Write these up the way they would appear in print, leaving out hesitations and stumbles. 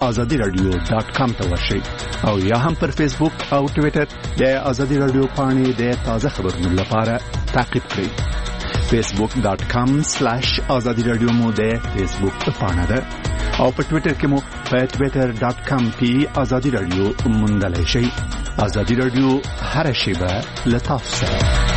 azadiradyo.com ته ورشئ او یا هم پر فیسبوک او ټوئیټر د ازادي رادیو باندې د تازه خبرونو لپاره تعقیب کړئ. facebook.com/azadiradyo مو د فیسبوک پاڼه ده او په ټوئیټر کې مو په twitter.com/azadiradyo موندلای شئ. ازادي رادیو هر شیبه لطف سره.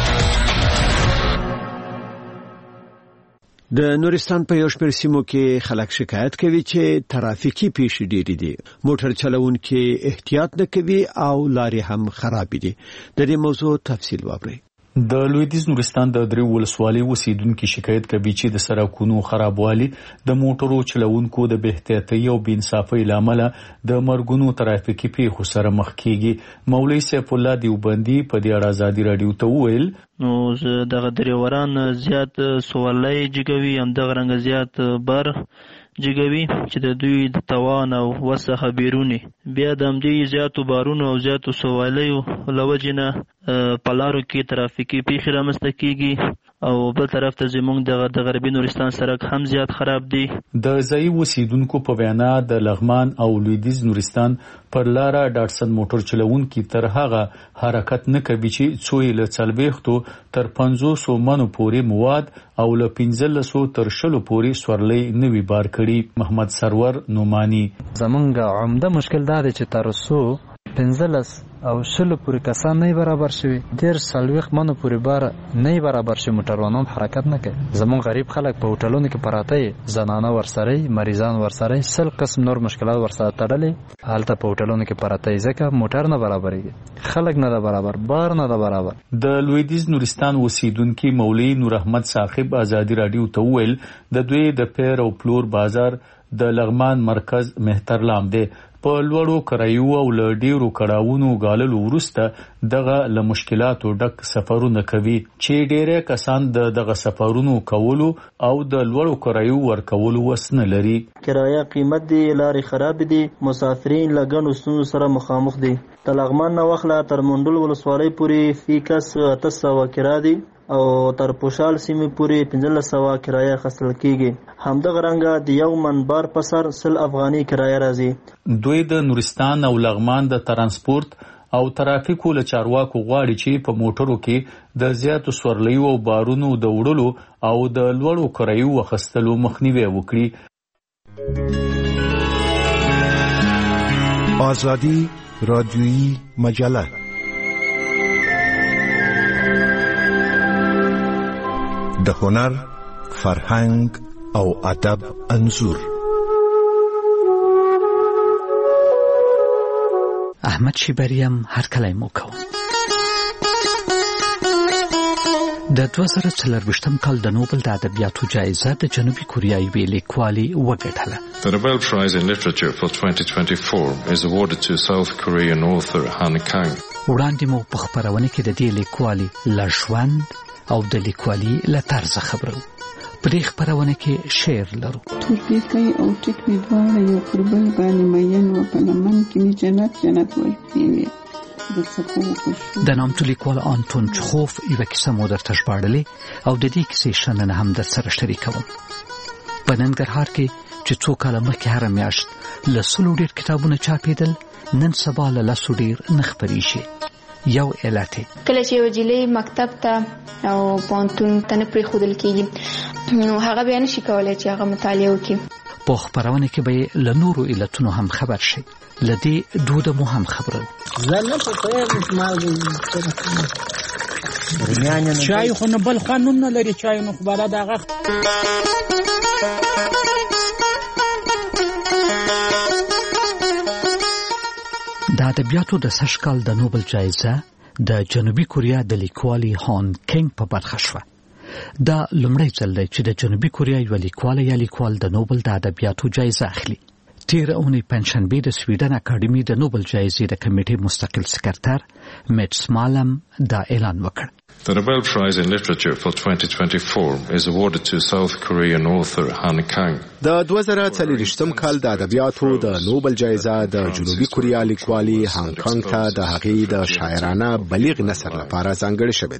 د نورستان په یو شمېر سیمو کې خلک شکایت کوي چې ترافیکي پیښې ډېرې دي. موټر چلوونکي احتیاط نه کوي او لارې هم خراب دي. د دې موضوع تفصیل واورئ. د لویدیځ نورستان د درې ولسوالۍ اوسیدونکو شکایت کوي چې د سړکونو خرابوالي د موټرو چلوونکو د بې احتیاطۍ او بې انصافۍ لامل د مرګونو ترافیکي پیښو سره مخ کیږي. مولوي سیف الله دیوبندي په دې اړه ازادي رادیو ته وویل نو دغه دریوران زیات سوالای جګوي هم دغه رنګ زیات بار جګوي چې د دوی د توان او وسه بیرونی بیا د همدې زیاتو بارونو او زیاتو سوالیو لوجنه پلارو کې ترافیکي پیښې رامنځته کیږي او بل طرف ته زموږ د غربي نورستان سړک هم زیات خراب دی. د ځای اوسیدونکو په وینا د لغمان او لویدیځ نورستان پر لاره ډاټسن موټر چلوونکي تر هغه حرکت نه کوي چې څو له 40 تر 500 منو پورې مواد او له 1500 تر 20 پورې سورلۍ نوي بار کړي. محمد سرور نومانی زمونږ عمده مشکل دا دی چې تر 15 او 20 پورې کسان نه برابر شوي. ډېر 40 منو پورې بار نه برابر شي. موټروانان حرکت نه کوي. زمون غریب خلک په هوټلونو کې پراته زنانه ورسره مریضان ورسره 100 قسم نور مشکلات ورسره تړلې حالت په هوټلونو کې پراته ځکه موټر نه برابرېږي. خلک نه برابر بار نه برابر. د لویدیځ نورستان اوسیدونکو مولوي نور احمد صاحب ازادي رادیو ته ویل د دوی د پیر او پلور بازار د لغمان مرکز مهترلام دی. په لوړو کرایو او له ډیرو کړهونو غاللو وروسته دغه له مشکلاتو ډک سفرونه کوي چې ډیره کسان دغه سفرونو کولو او د لوړو کرایو ورکولو وسنه لري. کرایه قیمت دی، لارې خراب دي، مسافرین لګن وسونو سره مخامخ دي. د لغمان نه واخله تر منډول ولسوالۍ پورې فی کس 800 کرایه دي او تر پوشال سیمې پورې 1500 کرایه خصل کیږي. همدغه رنګه د یو منبر په سر 100 افغاني کرایه راځي. دوی د نورستان او لغمان د ترانسپورت او ترافیکو له چارواکو غواړي چې په موټرو کې د زیاتو سورلیو او بارونو د وړلو او د لوړو کرایو واخیستلو مخنیوي وکړي. آزادی رادیویی مجله د هنر، فرهنګ او ادب انځور. احمد شیبریم هر کله مو کوم. د 2024 کال د نوبل د ادبیاتو جایزه د جنوبي کوریا یوې لیکوالې وګټله. The Nobel Prize in Literature for 2024 is awarded to South Korean author Han Kang. وړاندې مو په خبرونه کې د دې لیکوالې له ژوند او د لیکوالي له طرز خبرو. په دې خبرونه کې شعر لرو. تورپیکی او ټیک مې دواړه یو پر بل باندې مین و په لمن کې مې جنت ورکړی وي. د نامتو لیکوال آنتون چخوف یوه کیسه مو درته ژباړلې او د دې کیسې شننه هم درسره شریکوم. په ننګرهار کې چې څو کاله مخکې هره میاشت له 100 ډېر کتابونه چاپېدل، نن سبا له 100 ډېر نه خپرې شي. یو علت کله چې یو جیلې مکتب ته او پوهنتون ته نه پرېښودل کېږي نو هغه بیا نشي کولی چې هغه مطالعه وکړي. په خپرونه کې به له نورو علتونو هم خبر شي. له دې دوده مو هم خبرو. چای خو نه بل قانون نه لري. چای نو خبره دغه د ادبیاتو د سږکال د نوبل جایزه د جنوبي کوریا د لیکوالې هان کینګ په برخه شوه. دا لومړی ځل دی چې د جنوبي کوریا یو لیکوال یا لیکوال د نوبل د ادبیاتو جایزه اخلي. تیر اونۍ پنجشنبه د سویډن اکاډمي د نوبل جایزې د کمیټې مستقل سکرتر میټس مالم دا اعلان وکړ. The Nobel Prize in Literature for 2024 is awarded to South Korean author Han Kang. د 2024 کال د ادبیاتو د نوبل جایزه د جنوبي کوریا لیکوالې هان کانګ ته د هغې د شاعرانه بلیغ نثر لپاره ځانګړې شوې ده.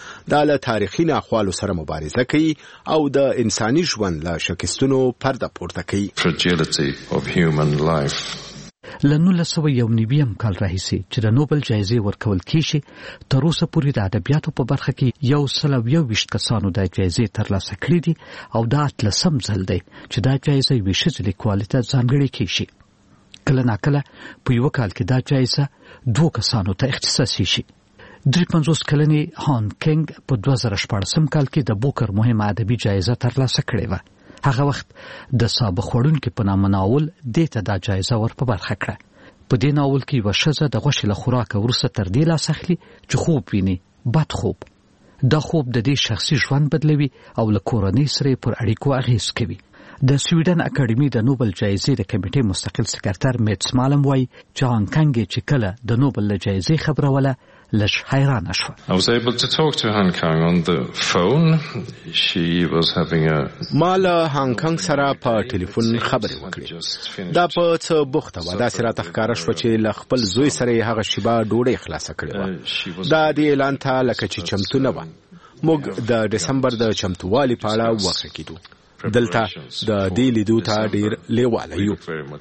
د له تاریخي ناخوالو سره مبارزه کوي او د انساني ژوند له شکستونو پرده پورته کوي. Fragility of human life. له 1991 کال راهیسې چې د نوبل جایزې ورکول کیږي تر اوسه پورې د ادبیاتو په برخه کې 121 کسانو د جایزې ترلاسه کړې دي او دا 8 ځل دی چې دا جایزه یوې ښځې لیکوالې ته ځانګړې کیږي. کله ناکله په یو کال کې دا جایزه 2 کسانو ته اختصاصي شي. 53 کلنې هان کینګ په 2014 کال کې د بوکر مهمه ادبي جایزه ترلاسه کړې و. هغه وخت د سابق وړونکو په نامه ناول دته دا جایزه ور په برخه کړه. په دې ناول کې یو ښځه د غوښې له خوراک وروسته تر دې لاس اخلي چې خوب ویني، بد خوب. دا خوب د دې شخصي ژوند بدلوي او له کورنۍ سره پر اړیکو اغیز کوي. د سویډن اکاډمي د نوبل جایزې د کمیټې مستقل سکرټر میټس مالم وایي چې هانګ کانګ چې کله د نوبل جایزې خبره وله لږ حیران شو. I was able to talk to Hong Kong on the phone. She was having a ما له هانګ کانګ سره په ټلیفون خبرې وکړې. دا په څه بوخته و. دا سره تخکاره شو چې له خپل زوی سره هغه شیبه ډوډۍ خلاصه کړې و. دا د اعلان ته لکه چې چمتو نه و. موږ د دسمبر د چمتووالي په اړه وغږ کېدو. دلته د دې لیدو ته ډیر لیواله یو.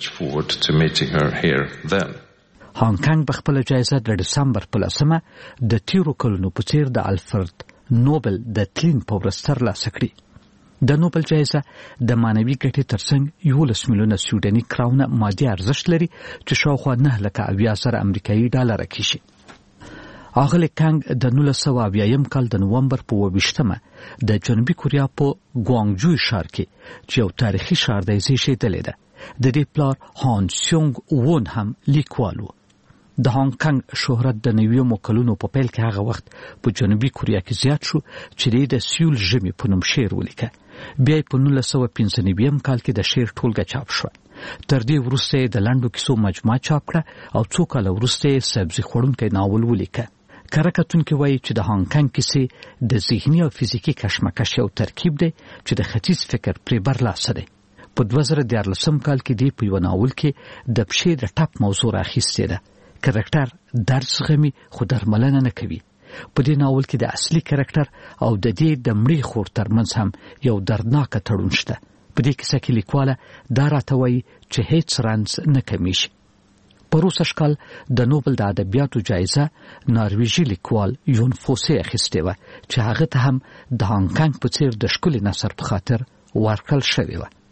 هانګ کانګ په خپل جایزه د دسمبر په 10 د تیرو کلونو په څیر د الفرد نوبل د تلین په ورځ ترلاسه کړې. د نوبل جایزه د مانوي ګټې ترڅنګ 11 میلیونه سویډني کراونه مادي ارزښت لري چې شاوخوا 9,000 امریکایي ډالر کېږي. اغلی کانګ د 1980 کال د نومبر په 28 د جنوبي کوریا په ګوانګجوی ښار کې چې یو تاریخي ښار دی زیږیدلی ده. د دې پلار هان سیونګ وون هم لیکوال و. د هانګ کانګ شهرت د 90 کلونو په پیل کې هغه وخت په جنوبي کوریا کې زیات شو چې د سیول ژمي په نوم شعر ولیکه. بیا په 1995 کال کې د شعر ټولګه چاپ شو. تر دې وروسته د لنډو کیسو مجموعه چاپ کړه او څو کال وروسته سبزي خوړونکی ناول ولیکه. کره کتونکي وایي چې د هانګ کانګ کیسې د ذهني او فزیکي کشمکش یو ترکیب دی چې د ختیځ فکر پرې برلاسه دی. په 2014 کال کې دی په یو ناول کې د پښې د ټپ موضوع راخیستې ده. کرکټر درد زغمي خو درملنه نه کوي. په دې ناول کې د اصلي کرکټر او د دې د مړي خور ترمنځ هم یو دردناک تړون شته. په دې کیسه کې لیکواله دا راته وایي چې هیڅ رنځ نه کمیږي. په روسش کال د نوبل د ادبیاتو جایزه نارویژي لیکوال یون فوسه اخیستې وه چې هغه ته هم د هانګ کانګ په څیر د ښکلي نثر په خاطر ورکړل شوې وه.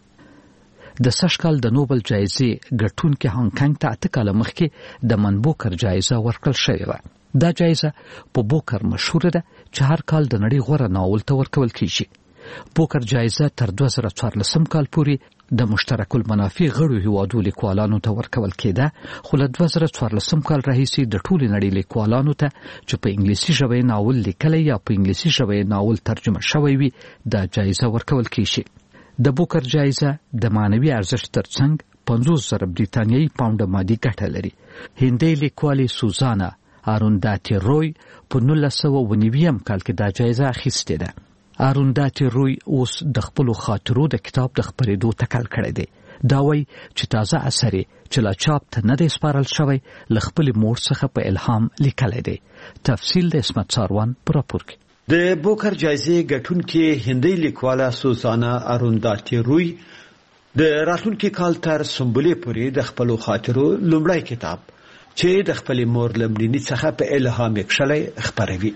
د سږ کال د نوبل جایزې ګټونکي هانګ کانګ ته 8 کاله مخکې د منبوکر جایزه ورکړل شوې وه. دا جایزه په بوکر مشهوره ده چې هر کال د نړۍ غوره ناول ته ورکول کیږي. بوکر جایزه تر 2014 کال پورې د مشترک المنافع غړو هیوادو لیکوالانو ته ورکول کېده، خو له 2014 کال راهیسې د ټولې نړۍ لیکوالانو ته چې په انګلیسي ژبه ناول لیکلی یا په انګلیسي ژبه ناول ترجمه شوی وي د جایزه ورکول کیږي. د بوکر جایزه د مانوي ارزښت ترڅنګ 50,000 بریتانیایی پاونډ مادي ګټه لري. هندي لیکوالې سوزانا آرونداتي روی په 1990 کال کې دا جایزه اخیستې ده. آرونداتي روی اوس د خپل خاطرو د کتاب د خپرېدو تکل کړی دی. دا وایي چې تازه اثر چې لا چاپ ته نه دی سپارل شوی له خپل مور څخه په الهام لیکلی دی. تفصیل د اسمت ساروان په راپور کې. د بوکر جایزې ګټونکې هندي لیکواله سوزانا آرونداتي روی د راتلونکي کال تر سنبلې پورې د خپل خاطرو لومړی کتاب چې د خپل مور لمړني څخه په الهام کښلې خبروي.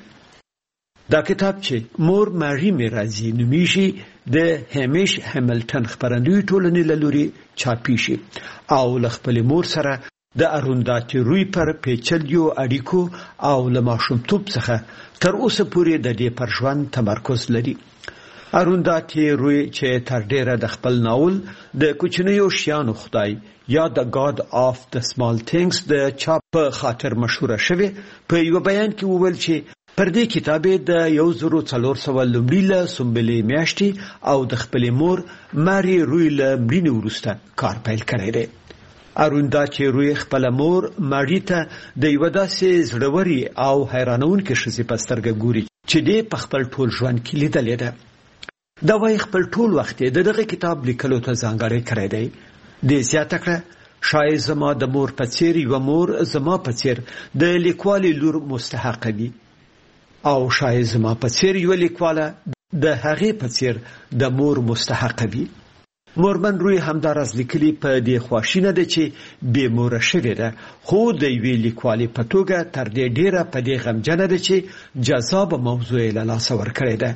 دا کتاب چې مور ماري میرازي نومیږي د همیش همیلټن خبرندوی ټولنې له لوري چاپی شي او له خپل مور سره د آرونداتي روی پر پیچلیو اړیکو او له ماشومتوب څخه تر اوسه پورې د دې پر ژوند تمرکز لري. آرونداتي روی چې تر ډیره د خپل ناول د کوچنیو شیانو خدای یا د God of the Small Things د چاپ په خاطر مشهوره شوه. په یو بیان کې وویل چې پر دې کتاب د 1400 لومړی له سنبلې میاشتې او د خپل مور ماري روی له مړینې وروسته کار پیل کړی دی. آرونداتي روی خپل مور ماري ته د یو داسې زړوري او حیرانونکې ښځې په سترګه ګوري چې دې په خپل ټول ژوند کې لیدلې ده. دا وايي خپل ټول وخت د دغه کتاب لیکلو ته ځانګړی کړی دی. د زیاته کړه شاید زما د مور په څیر یو مور زما په څیر د لیکوالي لور مستحق وي. او شاید زما په څیر یو لیکواله د هغې په څیر د مور مستحق وي. مورمن روی همداراز لیکلي په دې خواشینه ده چې بې موره شوې ده، خو د یوې لیکوالې په توګه تر دې ډیره په دې غمجنه ده چې جذابه موضوع یې له لاسه ورکړې ده.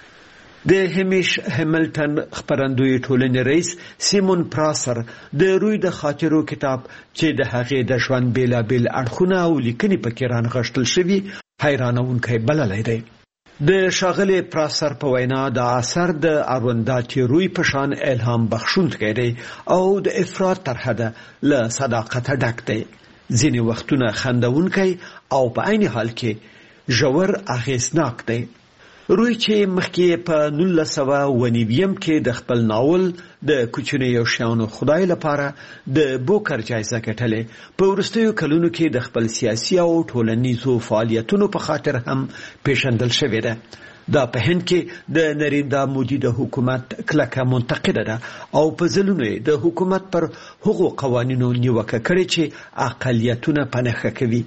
د همیش همیلټن خپرندوی ټولنې رئیس سیمون پراسر د روی د خاطرو کتاب چې د هغې د ژوند بیلابیل اړخونه او لیکنې پکې رانغښتل شوي حیرانونکی بللی دی. د ښاغلي پراسر په وینا د اثر د ارونداتي روی په شان الهام بخښونکی دی او د افراط تر حده له صداقته ډک دی، ځینې وختونه خندونکی او په عین حال کې ژور اغېزناک دی. روی چې مخکې په 1990 کې د خپل ناول د کوچنیو شیانو خدای لپاره د بوکر جایزه ګټلې، په وروستیو کلونو کې د خپل سیاسي او ټولنیزو فعالیتونو په خاطر هم پیژندل شوې ده. دا په هند کې د نریندرا مودي د حکومت کلکه منتقده ده او په ځلونو د حکومت پر هغو قوانینو نیوکه کړې چې اقلیتونه په نښه کوي.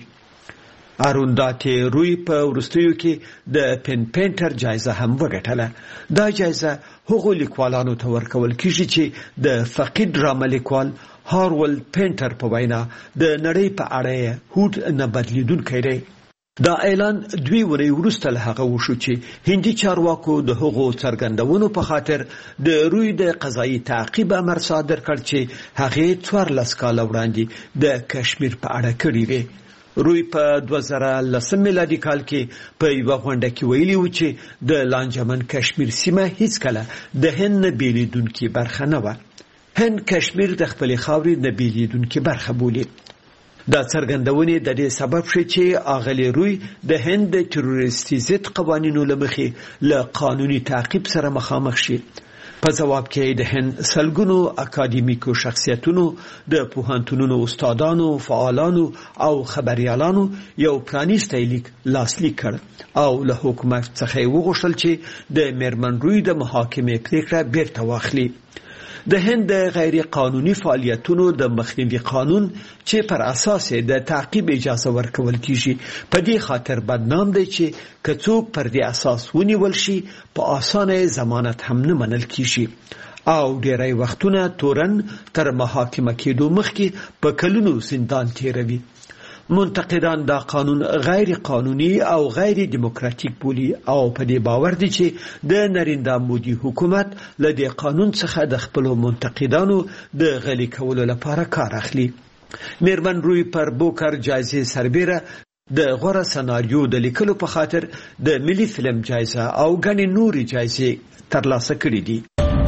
ارونداتي روی په وروستیو کې د پن پینټر جایزه هم وګټله. دا جایزه هغو لیکوالانو ته ورکول کیږي چې د فقید ډرامه لیکوال هارولد پینټر په وینا د نړۍ په اړه هوډ نه بدلیدونکی دی. دا اعلان 2 ورځې وروسته له هغه وشو چې هندي چارواکو د هغو څرګندونو په خاطر د روی د قضایي تعقیب امر صادر کړ چې هغې 14 کاله وړاندې د کشمیر په اړه کړی وی. روی په 2010 میلادي کال کې په یوه غونډه کې ویلي و چې د لانجمن کشمیر سیمه هیڅکله د هند نه بیلیدونکې برخه نه وه. هند کشمیر د خپلې خاورې نه بیلیدونکې برخه بولي. دا څرګندونې د دې سبب شي چې اغلی روی د هند د تروریستي ضد قوانینو له مخې له قانوني تعقیب سره مخامخ شي. په جواب کې د هند سلګونو اکاډمیکو شخصیتونو، د پوهنتونونو استادانو، فعالانو او خبريالانو یو پرانیستی لیک لاسلیک کړ او له حکومت څخه یې وغوښتل چې د میرمن روی د محاکمې پریکړه بیرته واخلي. د هند د غیر قانوني فعالیتونو د مخنیوي قانون چې پر اساس د تعقیب اجازه ورکول کیږي په دې خاطر بدنام دی چې که څوک پر دې اساس ونیول شي په اسانه ضمانت هم نه منل کیږي او ډیری وختونه تورن تر محاکمه کېدو مخکې په کلونو زندان تیروي. منتقدان دا قانون غیر قانوني او غیر دیموکراتیک بولي او په دې باور دي چې د نریندرا مودي حکومت له دې قانون څخه د خپل منتقدانو د غلي کولو لپاره کار اخلي. میرمن روی پر بوکر جایزه سربیره د غوره سناریو د لیکلو په خاطر د ملي فلم جایزه او غني نوري جایزه ترلاسه کړې دي.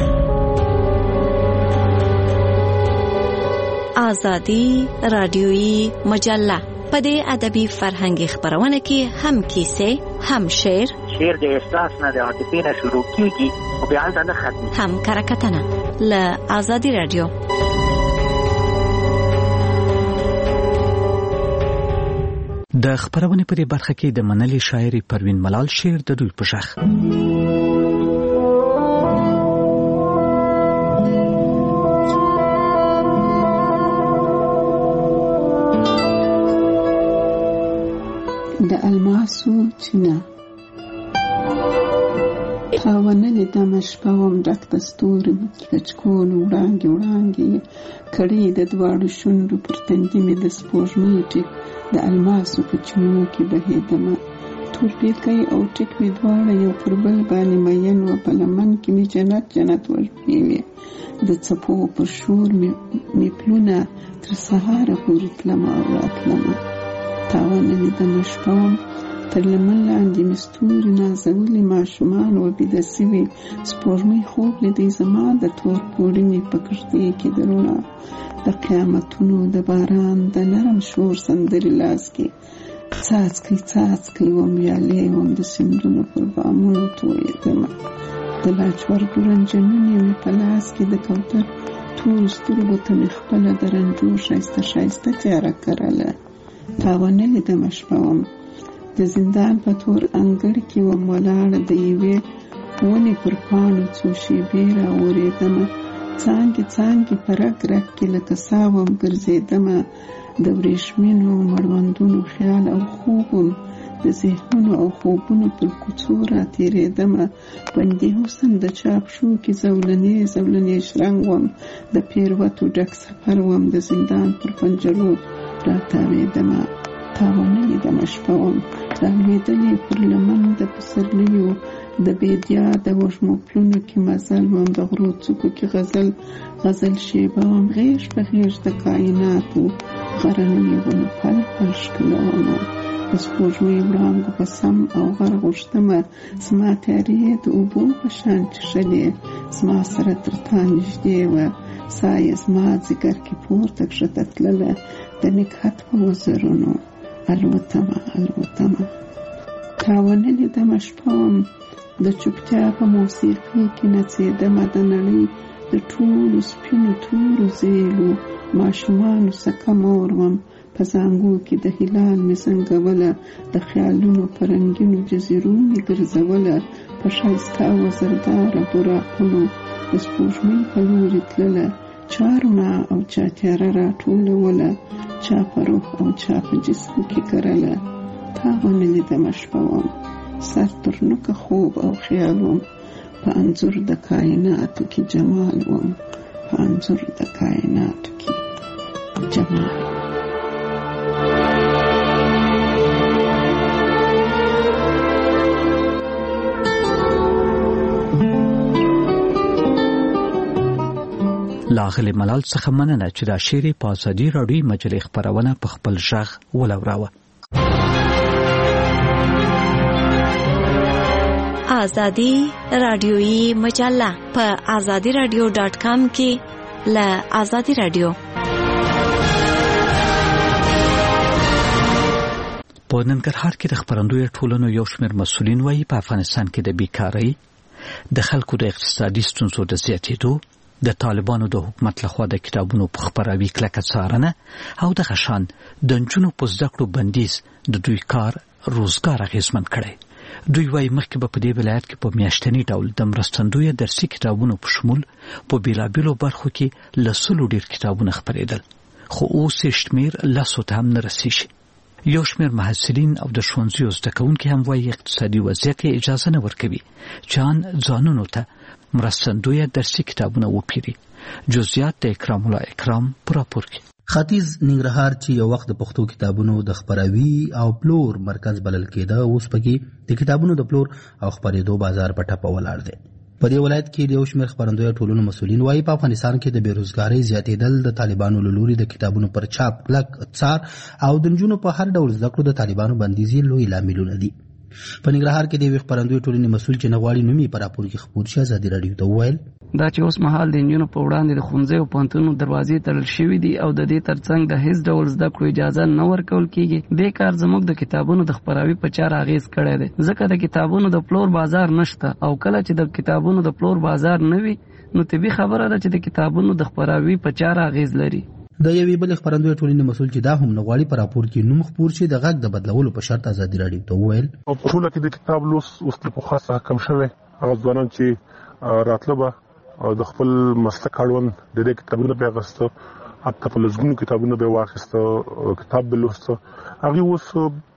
آزادی رادیویی مجله په دې ادبي فرهنګي خبرونه کې هم کیسه، هم شعر د احساس نه د عاطفې نه شروع کیږي او بیا نه ختمي، هم کرکټنه له آزادی رادیو. د خبرونه په دې برخه کې د منلي شاعري پروین ملال شعر د دوی په شخ. د الماسو چینه خاونلې دمه شپه وم ډک د ستوري کچکول وړانګې وړانګې کړي د دواړو شونډو پر تندي مې د سپوږمۍ ټیک د الماسو په چینو کې بهېدمه تور پیکی او ټیک مې دواړه یو پر بل باندې مین وه په لمن کې مې جنت جنت وژنې وې د څپو پر شور مې پلونه تر سهاره پورې تلمه او راتلمه تاوانلې دمه شپه وم تر لمن لاندې مې ستوري نازولي ماشومان وبیده سوي سپوږمۍ خوب لیدی زما د تور پوړنې په کښتۍ کې د رڼا د قیامتونو د باران د نرم شور سندرې لاس کې څاڅکي څاڅکي وم ویالې وم د سیندونو پر بامونو تویېدمه د لاجوردو رنجنونې مې په لاس کې د کوتر تورو سترګو ته مې خپله د رنجو ښایسته ښایسته تیاره کرله تاوانلې دمه شپه وم د زندان په تور انګړ کې وم ولاړه د یوې ونې پر پاڼو څو شېبې راورېدمه څانګې څانګې په رګ رګ کې لکه ساه وم ګرځېدمه د وریښمینو مړوندونو خیال او خوب وم د ذهنونو او خوبونو پر کوڅو راتېرېدمه بندي حسن د چاپ شو کې زولنې شرنګ وم د پیروتو ډک سفر وم د زندان پر پنجرو راتاوېدمه تاوانلې دمه شپه وم رالوېدلې پر لمن د پسرلیو د بیدیا د وږمو پلونو کې مزل وم د غرو څوکو کې غزل شیبه وم غیږ په غیږ د کائناتو غرنیو ونو پل پل ښکلومه د سپوږمۍ وړانګو په سم او غر غوښتمه زما تیارې د اوبو په شان چښلې زما سره تر تا نږدې وه ساه یې زما ځیګر کې پورته کښته تلله د نګهت په وزرونو الوتمه تاوانلې دمه شپه وم د چوپتیا په موسیقۍ کې نڅېدمه د نړۍ د ټولو سپینو تورو زیلو ماشومانو سکه مور وم په زانګو کې د هلال مې زنګوله د خیالونو په رنګینو جزیرو مې ګرځوله په ښایسته وزرداره براقونو د سپوږمۍ په لورې تلله چا رڼا او چا تیاره راټولوله چا په روح او چا په جسم کې کرله تاوانلې دمه شپه وم سر تر نوکه خوب او خیال وم په انځور د کائناتو کې جمال وم په انځور د کائناتو کې جمال لاغلی ملال څخه مننه چې دا شعر په ازادي راډیو مجلې خبرونه په خپل ژغ ولوراوه. آزادی رادیویی مجله په azadiradio.com کې ل آزادی رادیو. په ننګرهار کې د خبرندوی ټولنو یو شمېر مسؤلین وایي په افغانستان کې د بیکارۍ، د خلکو د اقتصادي ستونزو د زیاتېدو، د طالبانو د حکومت لخوا د کتابونو په خپراوي کلکه څارنه او د غشان د نجونو په زده کړو بندیز د دوی کار روزګار اغېزمن کړی. دوی وایي مخکې به په دې ولایت کې په میاشتني ډول د مرستندویه درسي کتابونو په شمول په بېلابېلو برخو کې له 100 ډېر کتابونه خپرېدل، خو اوس یې شمېر 10 ته هم نه رسېږي. یو شمېر محصلین او د ښوونځیو زده کوونکي هم وایي اقتصادي وضعیت یې اجازه نه ورکوي چې ان ځانونو ته مرستندویه درسي کتابونه وپیري. جزئیات د اکرام الله اکرام پر راپور کې. ختیځ ننګرهار چې یو وخت د پښتو کتابونو د خپراوي او پلور مرکز بلل کېده، اوس پکې د کتابونو د پلور او خپرېدو بازار په ټپه ولاړ دی. په دې ولایت کې د یو شمېر خپرندوی ټولنو مسؤلین وایي په افغانستان کې د بیروزګارۍ زیاتېدل د طالبانو له لوري د کتابونو پر چاپ کلک څار او د نجونو په هر ډول زده کړو د طالبانو بندیز لوی لاملونه دي. په ننګرهار کې د یو خپرندوی ټولنې مسؤل چې نغواړي نومي په راپور کې خبر شي ازادي راډیو ته وویل دا چې اوس مهال د انجونو په وړاندې د ښوونځیو او پوهنتونونو دروازې تړل شوې دي او د دې ترڅنګ د هیڅ ډول زده کړو اجازه نه ورکول کېږي. دې کار زموږ د کتابونو د خپراوي په چاره اغېز کړی دی، ځکه د کتابونو د پلور بازار نشته او کله چې د کتابونو د پلور بازار نه وي نو طبیعي خبره ده چې د کتابونو د خپراوي په چاره اغېز لري. د یوې بلې خپرندوی ټولنې مسؤل چې دا هم نغواړي په راپور کې نوم خپور شي د غږ د بدلولو په شرط ازادي راډیو ته وویل په ټوله کې د کتاب لوست اوس په خاصه کم شوی. هغه ځوانان چې راتله به د خپل مسلک اړوند د دې کتابونو په اغسته حتی په لږونو کتابونو به واخیسته کتاب به لوسته، هغه اوس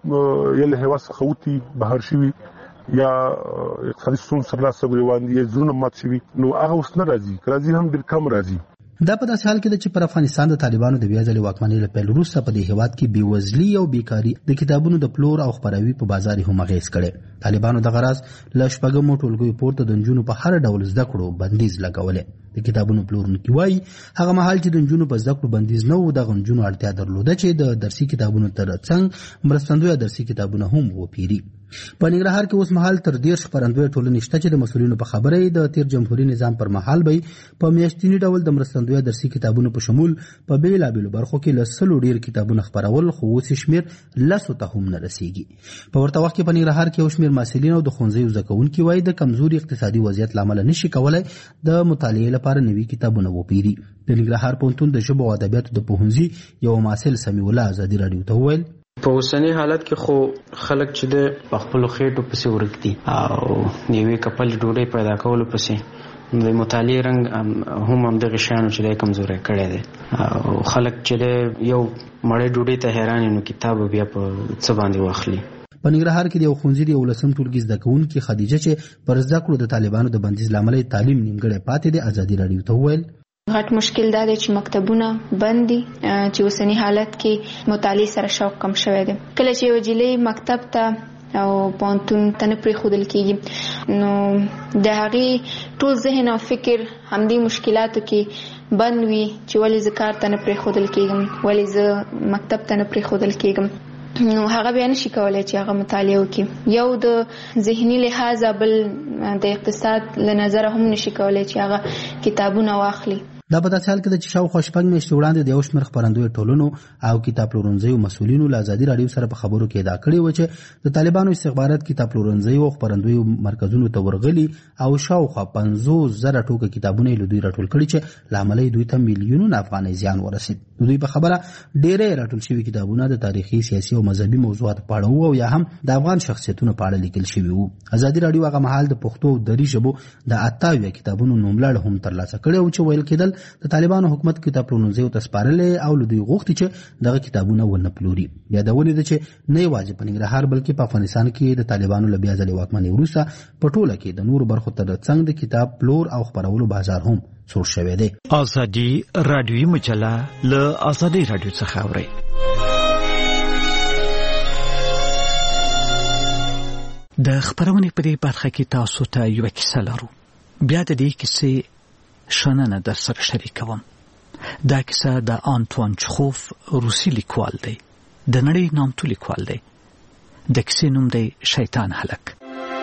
یله هوا څخه وتی بهر شوی یا اقتصادي ستونزې سره لاس غوړي یا زړونه مات شوي، نو هغه اوس نه راځي هم ډېر کم راځي. دا په داسې حال کې ده چې پر افغانستان د طالبانو د بیا ځلې واکمنۍ له پیل وروسته په دې هېواد کې بېوزلي او بیکاري د کتابونو د پلور او خپراوي په بازار هم اغېز کړی. طالبانو دغه راز له شپږمو ټولګیو پورته د نجونو په هر ډول زده کړو بندیز لګولی. د کتابونو پلورونکي وایي هغه مهال چې د نجونو په زده کړو بندیز نه و، دغه نجونو اړتیا درلوده چې د درسي کتابونو ترڅنګ مرستندویه درسي کتابونه هم وپیري. په ننګرهار کې اوس مهال تر 10 خپرندوی ټولنې شته چې د مسؤلینو په خبره د تیر جمهوریت نظام پر مهال به په میاشتني ډول د مرستندویه درسي کتابونو په شمول په بیلابېلو برخو کې له 100 ډېر کتابونه خپرول، خو اوس شمېر 10 ته هم نه رسېږي. په ورته وخت کې په ننګرهار کې یو شمېر محصلین او د ښوونځیو زده کوونکي وایي د کمزوري اقتصادي وضعیت له امله نشي کولی د مطالعې لپاره نوي کتابونه وپیري. د ننګرهار پوهنتون د ژبو او ادبیاتو د پوهنځي یو محصل سمیع الله ازادي راډیو ته وویل په اوسنی حالت کې خو خلک چې د خپل خېټو پسې ورک دي او نیوي کپل ډوډۍ پیدا کولو پسې د مطالعې رنګ هم دغه شیانو چې د کمزوري کړی دی او خلک چې یو مړې ډوډۍ ته حیران نو کتاب بیا په څه باندې واخلي. په ننګرهار کې د یو ښوونځي د 11م ټولګي زده کوونکې خدیجه چې پر زده کړو د طالبانو د بندیز له امله تعلیم نیمګړی پاتې دی ازادي راډیو ته وویل غټ مشکل دا دی چې مکتبونه بند دي چې اوسنی حالت کې مطالعې سره شوق کم شوی دی. کله چې یو جلې مکتب ته او پانتون ته نه پرېښودل کېږي نو د هغې ټول ذهن او فکر همدې مشکلاتو کې بند وي چې ولې زه کار ته نه پرېښودل کېږم، ولې زه مکتب ته نه پرېښودل کېږم. نو هغه بیا نشي کولی چې هغه مطالعه وکړي. یو د ذهني لحاظه بل د اقتصاد له نظره هم نشي کولی چې هغه کتابونه واخلي. دا په داسې حال کې ده چې شاوخوا 6 میاشتې وړاندې د یو شمېر خپرندویو ټولنو او کتاب پلورنځیو مسؤلینو له ازادي راډیو سره په خبرو کې ادعا کړې وه چې د طالبانو استخبارات کتاب پلورنځیو او خپرندویو مرکزونو ته ورغلي او شاوخوا 50,000 ټوکه کتابونه له دوی راټول کړي چې له امله دوی ته میلیونونه افغانۍ زیان ورسید. دوی په خبره ډېرې راټول شوي کتابونه د تاریخي، سیاسي او مذهبي موضوعاتو په اړه وو او یا هم د افغان شخصیتونو په اړه لیکل شوي وو. ازادي راډیو هغه مهال د پښتو او دري ژبو د 28 کتابونو نوملړ هم ترلاسه کړی و چې ویل کېدل د طالبانو حکومت کتاب پلورنځیو ته سپارلې او له دوی غوښتي چې دغه کتابونه ونه پلوري. یادونه ده چې نه یوازې په ننګرهار بلکې په افغانستان کې د طالبانو له بیا ځلې واکمنۍ وروسته په ټوله کې د نورو برخو ترڅنګ د کتاب پلور او خپرولو بازار هم سور شوی دی. ازادي راډیوي مجله له ازادي راډیو څخه اوري. د خبرونې په دې برخه کې تاسو ته یو کیسه لرو. بیا د دې کیسې شننه در سره شریکوم. دا کیسه د آنتوان چخوف روسي لیکوال دی. د نړۍ نامتو لیکوال دی. د کیسې نوم دی شیطان هلک.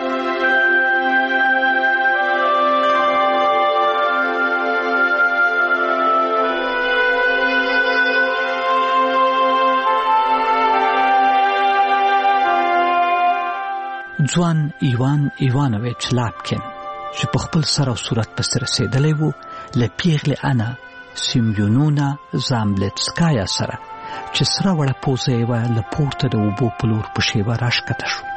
ځوان ایوانویچ لاپکین چې په خپل سر او صورت پسې رسېدلی و له پیغلې انا سیمیونونا زامبلیتسکایا سره چې سره وړه پوزه یې وه له پورته د اوبو په لور په شیبه راښکته شو.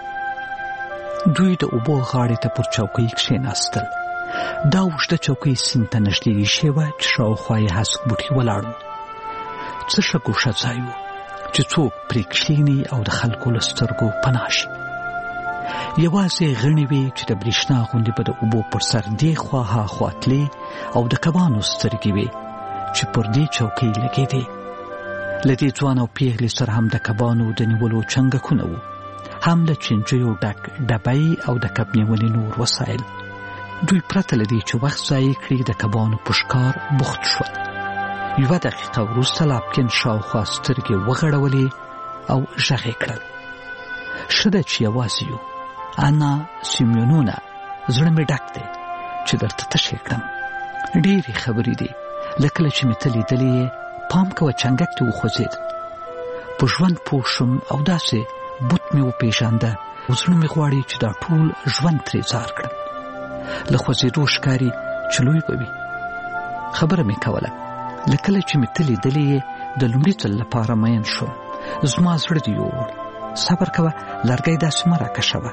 دوی د اوبو غاړې ته پر چوکۍ کښېناستل. دا اوږده چوکۍ سیند ته نږدې ایښې وه چې شاوخوا یې هسک بوټي ولاړ وو. څه ښه ګوښه ځای و چې څوک پرې کښېني او د خلکو له سترګو پناه شي. یوازې غڼې وې چې د برېښنا غوندې به د اوبو پر سر دې خوا ها خوا تلې او د کبانو سترګې وې چې پر دې چوکۍ لګېدې. له دې ځوان او پیغلې سره هم د کبانو د نیولو چنګکونه وو، هم له چینجیو ډک ډبۍ او د کب نیولې نور وسایل. دوی پرته له دې چې وخت ضایع کړي د کبانو په ښکار بوخت شول. 1 دقیقه وروسته لاپکین شاوخوا سترګې وغړولې او غږ یې کړل. ښه ده چې یوازې یو انا سیمیونونا، زړه مې ډک دی چې درته تشې کړم. ډېرې خبرې دي، لکه چې مې ته لیدلې یې پام کوه چنګک دې وخوځېد. په ژوند پوه شم او داسې بوت مې وپېژانده او زړه مې غواړي چې دا ټول ژوند ترې ځار کړم. له خوځېدو ښکاري چې لوی به وي. خبره مې کوله لکه چې مې ته لیدلې یې د لومړي ځل لپاره مین شوم. زما زړه دې یووړ. صبر کوه، لرګی داسې مه راکشوه.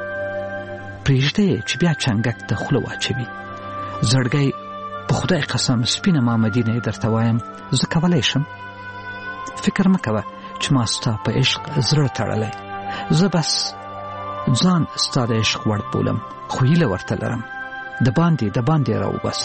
پرېږده یې چې بیا چنګک ته خوله واچوي. زړګی په خدای قسم سپینه مامدینه یې درته وایم، زه کولی شم. فکر مه کوه چې ما ستا په عشق زړه تړلی. زه بس ځان ستا د عشق وړ بولم، خو هیله ورته لرم. د باندې راوباسه.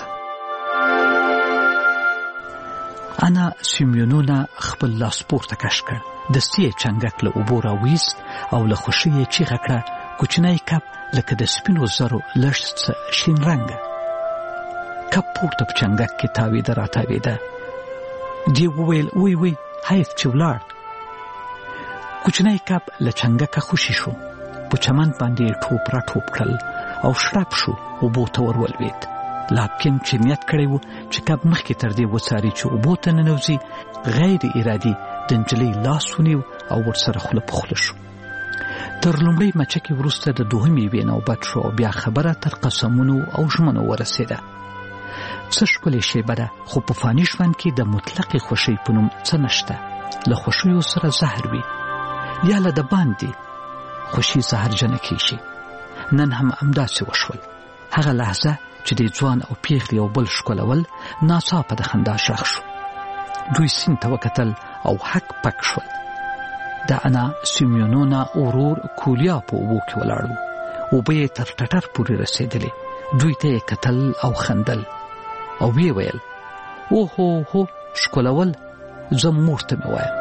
انا سیمیونونا خپل لاس پورته کش کړ. دستي یې چنګک له اوبو راویست او له خوښۍ یې چیغه کړه. کوچنی کب لکه د سپینو زرو لږ څه شین رنګه. کب پورته په چنګک کې تاویده راتاویده. دې وویل وی حیف چې ولاړ. کوچنی کب له چنګکه خوشي شو. په چمن باندې یې ټوپ را ټوپ کړل او شړپ شو، اوبو ته ورولوېد. لاپکین چې نیت کړی و چې کب مخکې تر دې وڅاري چې اوبو ته ننوځي، غیر ارادي د نجلۍ لاس ونیو او ورسره خوله په خوله شو. تر لومړۍ مچکې وروسته د دوهمې یوې نوبت شو او بیا خبره تر قسمونو او ژمنو ورسېده. څه ښکلې شیبه ده، خو په فاني ژوند کې د مطلقې خوښۍ په نوم څه نشته. له خوښیو سره زهر وي، یا له د باندې خوښي زهرجنه کېږي. نن هم همداسې وشول. هغه لحظه چې د ځوان او پیغلې یو بل ښکلول ناڅاپه د خندا ږغ شو. دوی سیند ته وکتل او حک پک شول. د انا سیمیونونا ورور کولیا په اوبو کې ولاړ و. اوبه یې تر ټټر پورې رسېدلې. دوی ته یې کتل او خندل او ویې ویل هو ښکلول زه مور ته مې وایم.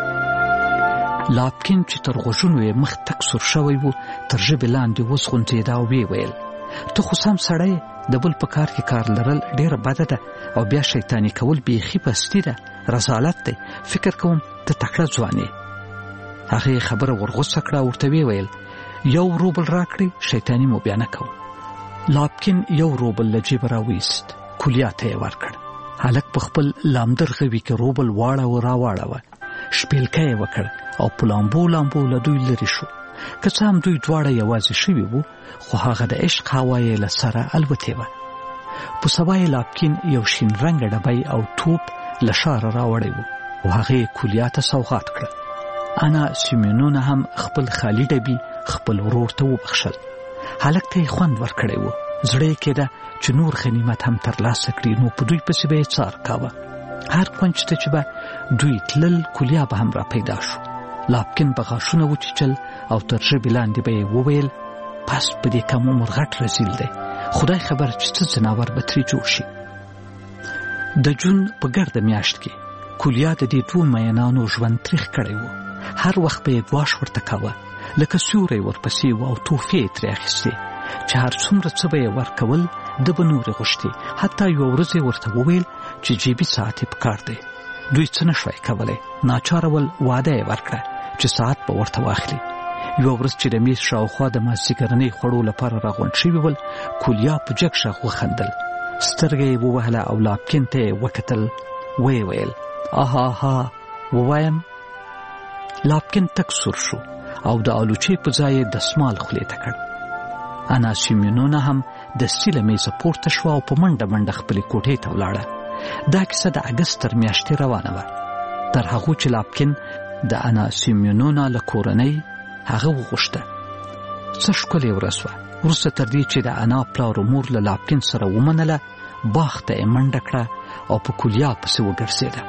لاپکین چې تر غوږونو یې مخ تک سور شوی و تر ژبې لاندې وسغونځېده او ویې ویل ته خو سم سړی د بل په کار کې کار لرل ډېره بده ده او بیا شیطاني کول بیخي پستي ده، رسالت دی. فکر کوم ته تکړه ځوان یې. هغې خبره ورغوڅه کړه او ورته ویې ویل 1 روبل راکړې، شیطاني مو بیا نه کوم. لاپکین 1 روبل له جیبه راویست، کولیا ته یې ورکړ. هلک په خپل لامدر غوي کې روبل راواړوه، شپیلکه یې وکړ او په لامبو له دوی لرې شو. که څه هم دوی دواړه یوازې شوي وو، خو هغه د عشق هوا یې له سره الوتې وه. په سبا یې لاپکین یو شین رنګه ډبی او توپ له ښاره راوړی و او هغې کولیا ته سوغات کړه. انا سیمیونونا هم خپل خالي ډبي خپل ورور ته وبخښل. هلک ته یې خوند ورکړی و. زړه یې کېده چې نور غنیمت هم ترلاسه کړي، نو په دوی پسې به یې څار کاوه. هر کونج ته چې به دوی تلل، کولیا به هم را پیدا شو. لاپکین به غاښونه وچیچل او تر ژبې لاندې به یې وویل پس په دې کم عمر غټ رزیل دی، خدای خبر چې څه ځناور به ترې جوړ شي. د جون په ګرده میاشت کې کولیا د دې 2 مینانو ژوند تریخ کړی و. هر وخت به یې ګواښ ورته کاوه، لکه سیوری ورپسې و او توفې یې ترې اخیستې چې هر څومره څه به یې ورکول د به نورې غوښتې. حتی یوه ورځ یې ورته وویل چې جیبي ساعت یې پکار دی. دوی څه نه شوی کولی. ناچاره ول واده یې ورکړه چې ساعت به ورته واخلي. یوه ورځ چې د میز شاوخوا د مازدیګرنۍ خوړو لپاره راغونډ شوي ول، کولیا په جګ غږ وخندل. سترګه یې ووهله او لاپکین ته یې وکتل. ویې ویل آها ووایم. لاپکین تک سور شو او د آلوچې په ځای یې دسمال خولې ته کړ. انا سیمیونونا هم دستي له میزه پورته شوه او په منډه خپلې کوټې ته ولاړه. دا کیسه د اګست تر میاشتې روانه وه. تر هغو چې لاپکین د انا سیمیونونا له کورنۍ هغه وغوښته. څه ښکلې ورځ وه. وروسته تر دې چې د انا پلار و مور له لاپکین سره ومنله، باغ ته یې منډه کړه او په کولیا پسې وګرځېده.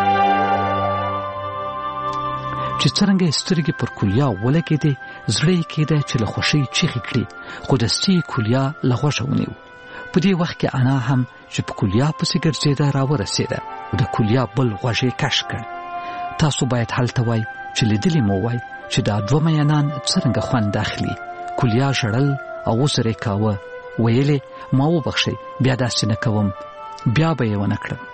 چې څرنګه یې سترګې پر کولیا ولګېدې، زړه یې کېده چې له خوښۍ چیغې کړي، خو دستي یې کولیا له غوږه ونیو. په دې وخت کې انا هم چې په کولیا پسې ګرځېده راورسېده او د کولیا بل غوږ یې کش کړ. تاسو باید هلته وای چې لیدلې مو وای چې دا 2 مینان څرنګه خوند اخلي. کولیا ژړل او وزر یې کاوه. ویلې ما وبخښئ، بیا داسې نه کوم، بیا به یې ونه کړم.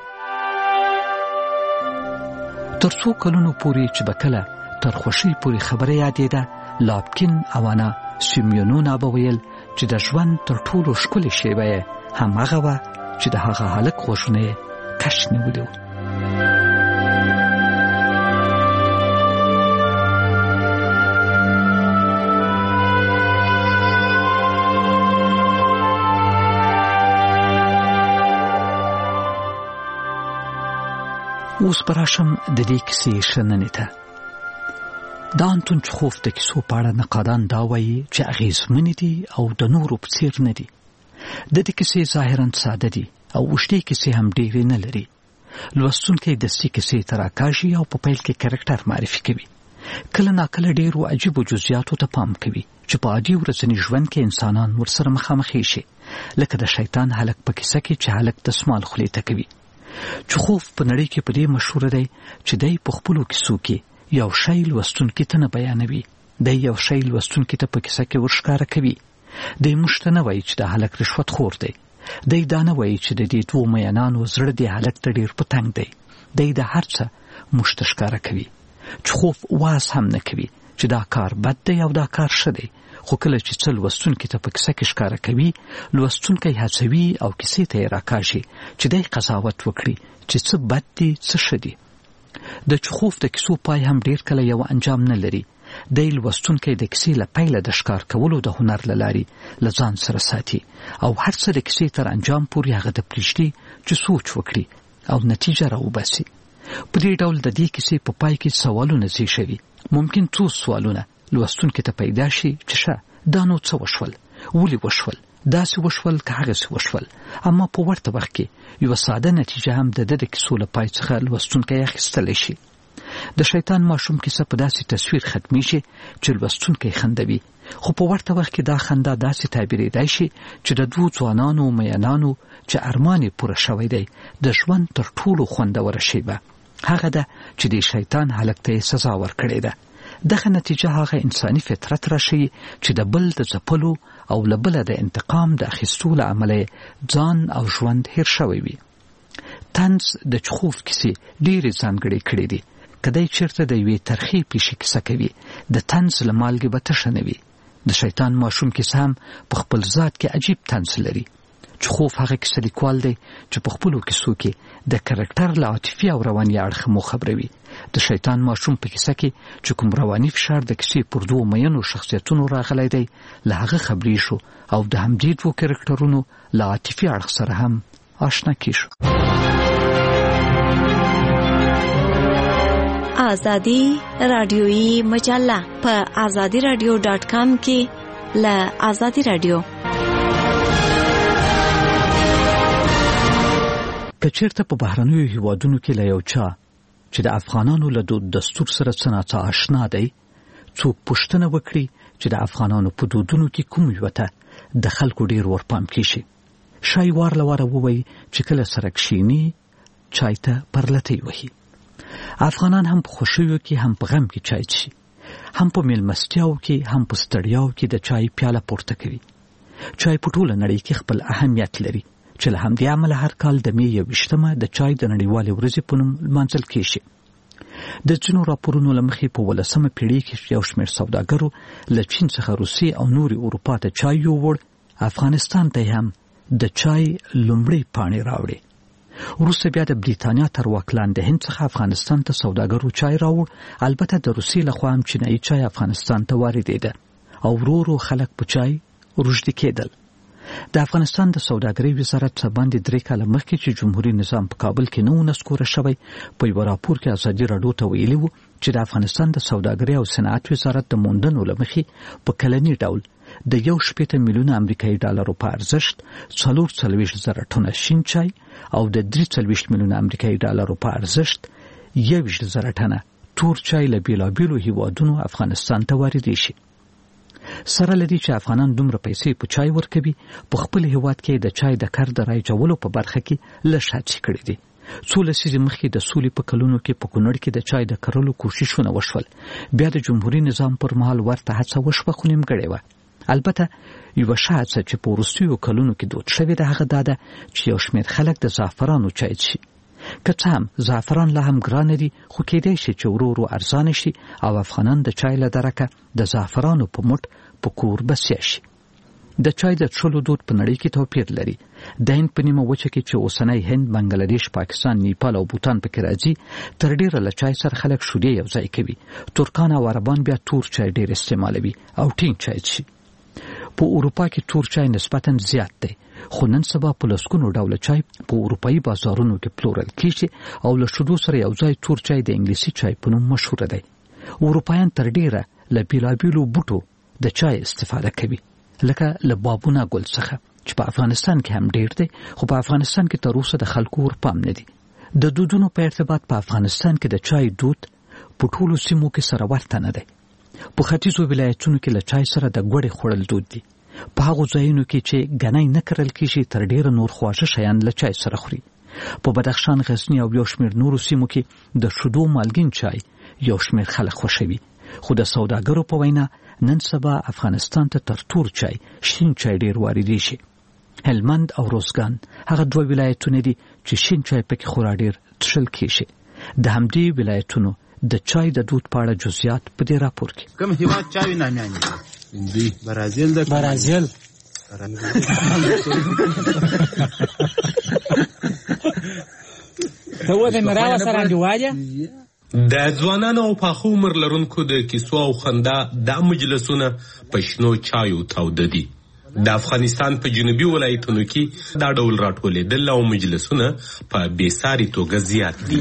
تر څو کلونو پورې چې به کله تر خوښۍ پورې خبره یادېده، لاپکین او انا سیمیونونا به ویل چې د ژوند تر ټولو ښکلې شیبه یې همهغه وه چې د هغه هلک غوږونه یې کش نیولي وو. اوس براشم د دې کیسې شننې ته. د انتون چخوف د کیسو په اړه نقادان دا وایي چې اغېزمنې دي او د نورو په څېر نه دي. د دې کیسې ظاهراً ساده دي او اوږدې کیسې هم ډېرې نه لري. لوستونکی دستي کیسې ته راکاږي او په پیل کې کرکټر معرفي کوي. کله ناکله ډېرو عجیبو جزئیاتو ته پام کوي چې په عادي ورځني ژوند کې انسانان ورسره مخامخ شي، لکه د شیطان هلک په کیسه کې چې هلک دسمال خولې ته کوي. چخوف په نړۍ کې په دې مشهور دی چې دی په خپلو کیسو کې یو شی لوستونکي ته نه بیانوي. دی یو شی لوستونکي ته په کیسه کې ورښکاره کوي. دی موږ ته نه وایي چې د هلک رشوت خور دی. دی دا نه وایي چې د دې 2 مینانو زړه د هلک ته ډېر په تنګ دی. دی د هر څه موږ ته ښکاره کوي. چخوف واز هم نه کوي چې دا کار بد دی او دا کار ښه دی، خو کله چې څه لوستونکي ته په کیسه کې ښکاره کوي، لوستونکی هڅوي او کیسې ته یې راکاږي چې دی قضاوت وکړي چې څه بد دي څه ښه دي. د چخوف د کیسو پای هم ډېر کله یو انجام نه لري. دی لوستونکی د کیسې له پیله د ښکار کولو د هنر له لارې له ځان سره ساتي او هر څه د کیسې تر انجام پورې هغه ته پرېږدي چې سوچ وکړي او نتیجه راوباسي. په دې ډول د دې کیسې په پای کې سوالونه زیږوي. ممکن څو سوالونه لوستونکي ته پیدا شي چې ښه دا نو څه وشول، ولې وشول، داسې وشول که هغسې وشول. اما په ورته وخت کې یوه ساده نتیجه هم د کیسو له پای څخه لوستونکی اخیستلی شي. د شیطان ماشوم کیسه په داسې تصویر ختمي شي چې لوستونکی خندوي، خو په ورته وخت کې دا خندا داسې تعبیرېدای شي چې د دوو ځوانانو میانانو چې ارمان یې پوره شوی دی د ژوند تر ټولو خوندوره شیبه هغه ده چې د شیطان هلک ته سزا ورکړې ده. دغه نتیجه هغه انساني فطرت راشي چې د بل د ځپلو او له بله د انتقام د اخیستو له امله ځان او ژوند هیر شوی وي. طنز د چخوف کیسې ډېرې ځانګړې کړې دي. که دی چېرته د یوې ترخې پیښې کیسه کوي د طنز له مالګې به تشه نه وي. د شیطان ماشوم کیسه هم په خپل ذات کې عجیب طنز لري. چخوف هغه کیسه لیکوال دی چې په خپلو کیسو کې د کرکټر له عاطفي او رواني اړخ مو خبروي. د شیطان ماشوم په کیسه کې چې کوم رواني فشار د کیسې پر دوو مینو شخصیتونو راغلی دی له هغه خبرې شو او د همدې دوو کرکټرونو له عاطفي اړخ سره هم آشنا کیشو. آزادی رادیویی مجله په azadiradio.com کې له آزادی رادیو. که چېرته په بهرنیو هیوادونو کې له یو چا چې د افغانانو له دود دستور سره څه ناڅه آشنا دی څوک پوښتنه وکړي چې د افغانانو په دودونو کې کوم یوه ته د خلکو ډېر ورپام کېږي، شاید وار له واره ووایي چې کله سره کښېني چای ته پرلتۍ وهي. افغانان هم په خوښیو کې هم په غم کې چای څښي، هم په میلمستیاو کې هم په ستړیاو کې د چای پیاله پورته کوي. چای په ټوله نړۍ کې خپل اهمیت لري چې له همدې امله هر کال د مې 21 د چای د نړیوالې ورځې په نوم لمانځل کېږي. د ځینو راپورونو له مخې په 18مه پیړۍ کې یو شمېر سوداګرو له چین څخه روسیې او نورې اروپا ته چای یووړ، افغانستان ته هم د چای لومړۍ پاڼې راوړې. وروسته بیا د بریتانیا تر واک لاندې هند څخه افغانستان ته سوداګرو چای راوړ. البته د روسیې لخوا هم چینایي چای افغانستان ته واردېده او ورو ورو خلک په چای روږدي کېدل. د افغانستان د سوداګرۍ وزارت څخه باندې 3 کاله مخکې چې جمهوریت نظام په کابل کې نه و نسکوره شوی، په یو راپور کې ازادي راډیو ته ویلي وو چې د افغانستان د سوداګرۍ او صنعت وزارت د موندنو له مخې په کلني ډول د 1.8 میلیونه امریکایي ډالرو په ارزښت 440,000 ټنه شین چای او د 340 میلیونه امریکایي ډالرو په ارزښت 21,000 ټنه تور چای له بیلابیلو هیوادونو افغانستان ته واردې شي. سره لدی چې افغانان دومره پیسې په چای ورکوي، په خپل هیواد کې د چای د کار د رایجولو په برخه کې لږ هڅې کړې دي. څو لسیزې مخکې د سولې په کلونو کې په کونړ کې د چای د کرلو کوششونه وشول، بیا د جمهوریت نظام پر مهال ورته هڅه وشوه خو نیمګړې وه. البته یوه ښه هڅه چې په وروستیو کلونو کې دود شوې ده هغه دا ده چې یو شمېر خلک د زعفرانو چای څښي. که څه هم زعفران لا هم ګرانه دي، خو کېدای شي چې ورو ورو ارزانه شي او افغانان د چای له درکه د زعفرانو په موټ په کور بسیا شي. د چای د څښلو دود په نړۍ کې توپیر لري. د هند په نیمه وچه کې چې اوسنی هند، بنګلادیش، پاکستان، نیپال او بوتان پکې راځي، تر ډیره له چای سره خلک شودې یو ځای کوي. ترکان او عربان بیا تور چای ډیر استعمالوي او ټینګ چای څښي. په اروپا کې تور چای نسبتاً زیات دی، خو نن سبا په لسګونو ډوله چای په اروپایي بازارونو کې پلورل کېږي او له شودو سره یو ځای تور چای د انګلیسي چای په نوم مشهور دی. اروپایان تر ډیره له بیلابیلو بوټو د چای استفاده کوي، لکه له بابونه ګل څخه چې په افغانستان کې هم ډیر دی، خو په افغانستان کې تر اوسه د خلکو ورپام نه دی. د دودونو په ارتباط په افغانستان کې د چای دود په ټولو سیمو کې سره ورته نه دی. په ختیځو ولایتونو کې له چای سره د ګوړې خوړل دود دی. په هغو ځایونو کې چې ګنی نه کرل کېږي تر ډیره نور خواږه شیان له چای سره خوري. په بدخشان، غزني او یو شمېر نورو سیمو کې د شودو مالګین چای یو شمېر خلک خوښوي. خو د سوداګرو په وینا نن سبا افغانستان ته تر تور چای شین چای ډیر واردېږي. هلمند او روزګان هغه 2 ولایتونه دي چې شین چای پکې خورا ډیر څښل کېږي. د همدې ولایتونو د چای د دود په اړه جزئیات په دې راپور کې. کوم هیواد چای نامیانه دی؟ برازیل. ته و د مراوه سره انډیواله د ځوانانو او پاخو عمر لرونکو د کیسو او خندا د مجلسونه په شنو چایو تاوده دي. د افغانستان په جنوبي ولایتونو کې دا ډول راټولېدل او مجلسونه په بېساري توګه زیات دي.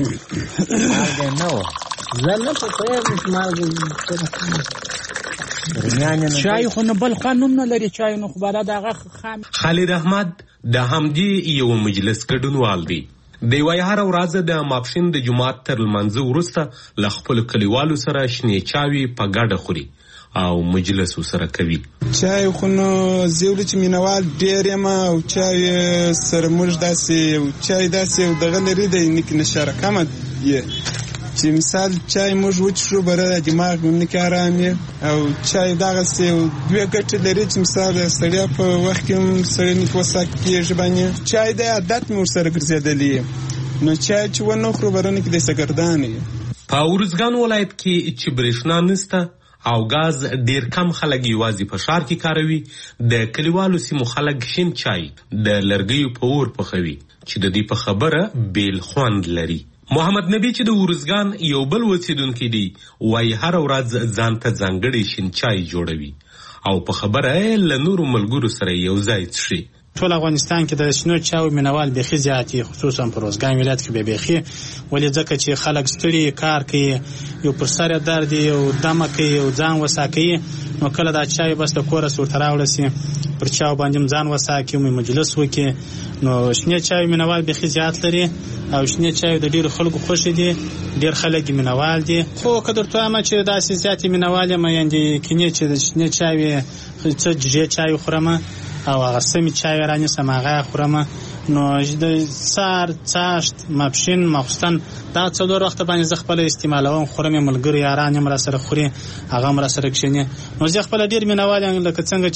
چای خو نه بل قانون نه لري، چای نو خو بالا دغه خام. خالد احمد د همدې یو مجلس ګډونوال دی. د یوه هر ورځ د ماپښین د جماعت تر لمانځه وروسته له خپلو کلیوالو سره شنې چاوې په ګډه خوري او مجلس سره کوي. چای خو نو زیول چې مینوال ډېر یم او چای سره موږ داسې چای داسې دغه لري د نیک نشاره کمه یې چې مثال چای موږ وڅښو بره دماغ نکې ارامې او چای دغسې دوه ګټې لري چې مثال سړی په وخت کې هم سړی نیک وساک کېږي باندې چای د عادت مې ورسره ګرځېدلی نو چای چې ونه خورو بره نه کې داسې ګردان یې. په ارزګان ولایت کې چې برېښنا نشته او غاز ډیر کم خلک یوازې په ښار کې کاروي، د کلیوالو سیمو خلک شین چای د لرګیو په اور پخوي چې د دې په خبره بیل خوند لري. محمد نبی چې د ارزګان یو بل اوسیدونکی دی وایي هر ورځ ځان ته ځانګړی شین چای جوړوي او په خبره له نورو ملګرو سره یو ځای څښي. ټول افغانستان کې د شنو چاو مینوال بیخي زیات دي، خصوصا په ارزګان ولایت کې به بیخي، ولې ځکه چې خلک ستړي کار کوي، یو پر سر درد یو دمه کوي یو ځان وساکي، نو کله دا چای بس د کوره سورته راوړل سي پر چاو باندې ځان وساکي مجلس وکي. نو شنه چای مینوال بیخي زیات لري او شنه چای د ډیرو خلکو خوښ دي، ډیر خلک مینوال دي. خو کدر ته ما چې داسې زیات مینوال یم یاندې کینه چې د شنه چای څه جې چای خورم او هغه سمې چای رانه سماغه خورم. نو د سار چاشت ماپښین ماخستن دا څلور وخت باندې ز خپل استعمالوم خورم، ملګری یاران مر سره خوري هغه مر سره کښینی. نو ز خپل ډیر مینوال لکه څنګه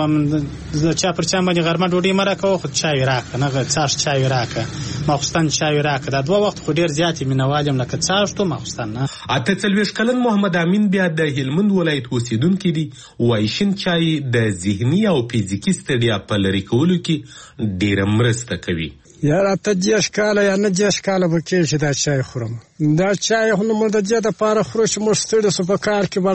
چې ز چا پر چا باندې غرمه ډوډۍ مره کوه خو چای راکه نه چاشت چای راکه ماخستن چای راکه دا دوه وخت خو ډیر زیات مینوال لکه چاشت او ماخستن نه. اته څلويش کلن محمد امین بیا د هلمند ولایت اوسیدونکو دی وایي شین چای د ذهني او فزیکي ستړیا په لري کولو کې ډیر مرسته کوي. یاره ته دیش کاله یا نه دیش کاله به کېږي دا چای خورم. دا چای خو نو د دې دپاره خورو چې موږ ستړي سو په کار کې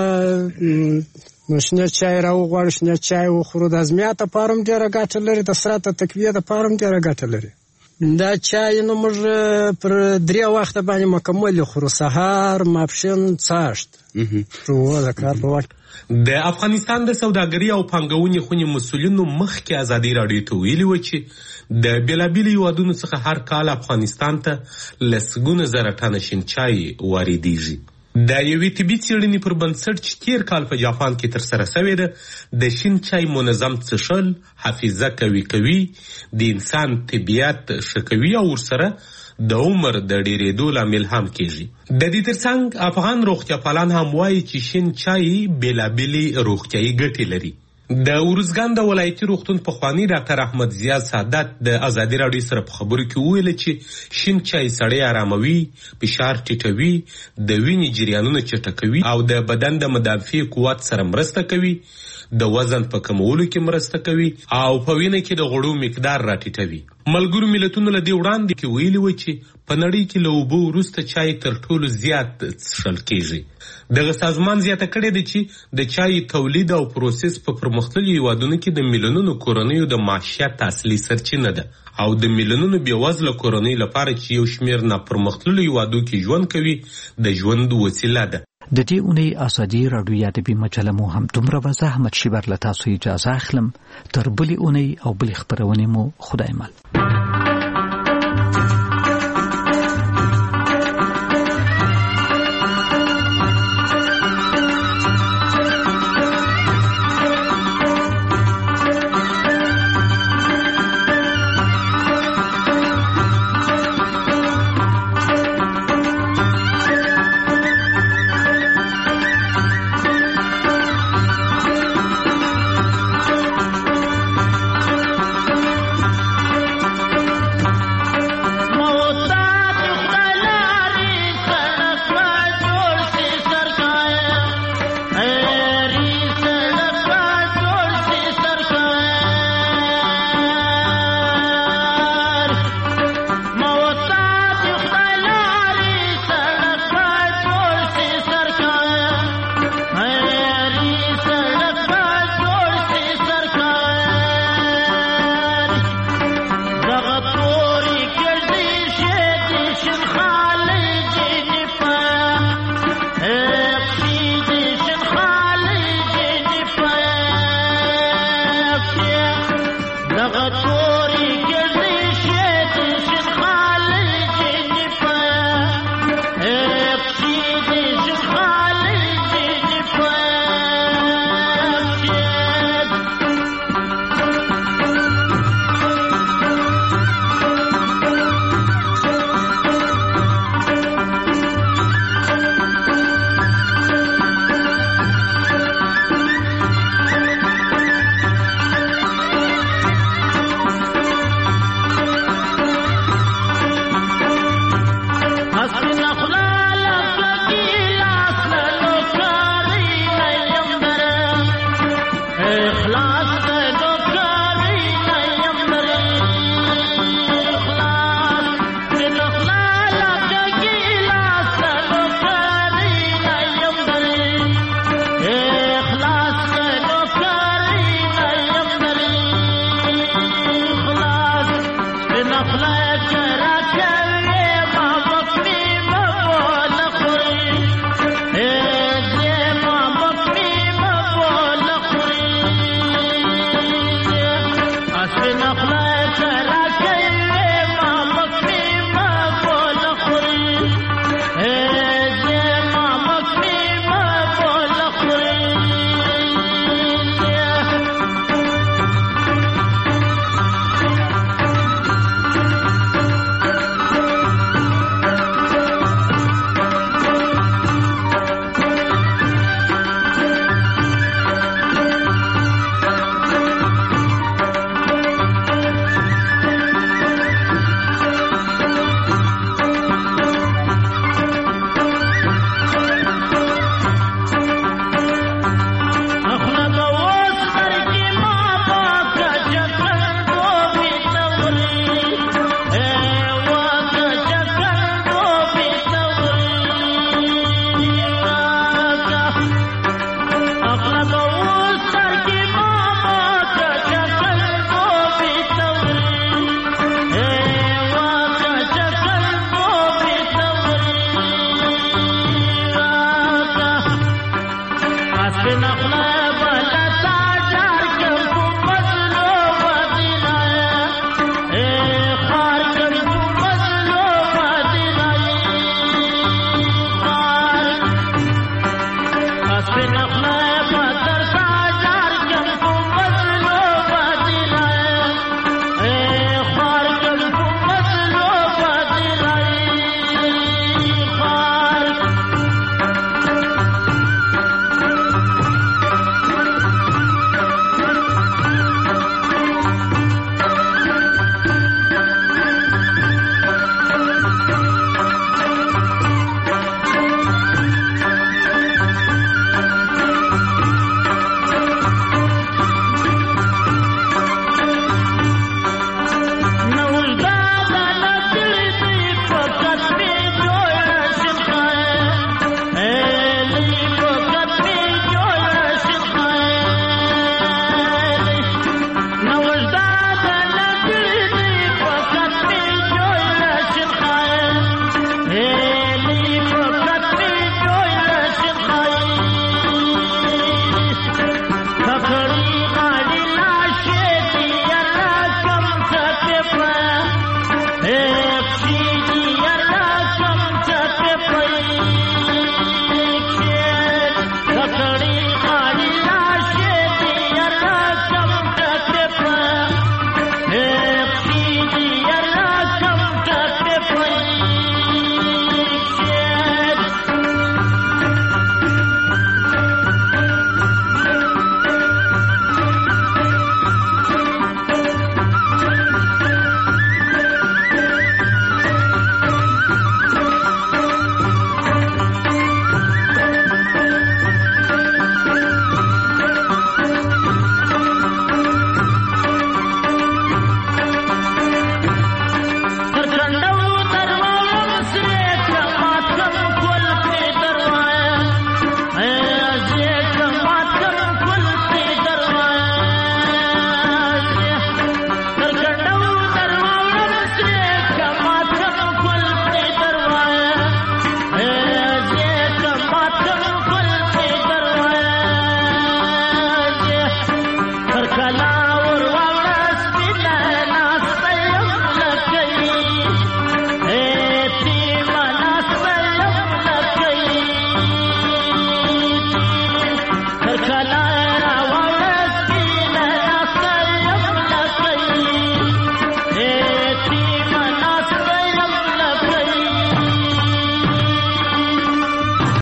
به نو شنه چای راوغواړو، شنه چای وخورو. د ازمیات دپاره هم ډېره ګټه لري، د سرعت تقویې دپاره هم ډېره ګټه لري. دا چای نو موږ پر 3 وخته باندې مکمل خورو، سهار ماپښین چاشت د کار په وخت. د افغانستان د سوداګرۍ او پانګونې خونې مسؤلینو مخکې ازادي راډیو ته ویلي و چې د بیلابیلو هیوادونو څخه هر کال افغانستان ته لسګونه زره ټنه شین چای واردېږي. د یوې طبي څېړنې پر بنسټ چې تېر کال په جاپان کې ترسره شوې ده د شین چای منظم څښل حافظه قوي کوي، د انسان طبیعت ښه کوي او ورسره د عمر د ډېرېدو لامل هم کېږي. د دې ترڅنګ افغان روغتیا پالان هم وایي چې شین چای بېلابېلې روغتیایي ګټې لري. د ارزګان د ولایتي روغتون پخوانی ډاکټر احمد زیاد سعادت د ازادي راډیو سره په خبرو کې وویل چې شین چای سړی آراموي، فشار ټیټوي، د وینې جریانونه چټکوي او د بدن د مدافع قوت سره مرسته کوي، د وزن په کمولو کې مرسته کوي او په وینه کې د غوړو مقدار راټیټوي. ملګرو ملتونو له دې وړاندې کې ویلي و چې په نړۍ کې له اوبو وروسته چای تر ټولو زیات څښل کېږي. دغه سازمان زیاته کړې ده چې د چای تولید او پروسس په پرمختللو هیوادونو کې د میلیونونو کورنیو د معیشت اصلي سرچینه ده او د میلیونونو بېوزله کورنیو لپاره چې یو شمېر ناپرمختللو هیوادو کې ژوند کوي د ژوند وسیله ده. د دې اونۍ ازادي راډیو ادبي مجله مو هم دومره وه. احمد شیبر له تاسو اجازه اخلم. تر بلې اونۍ او بلې خپرونې مو خدای مل. نخلا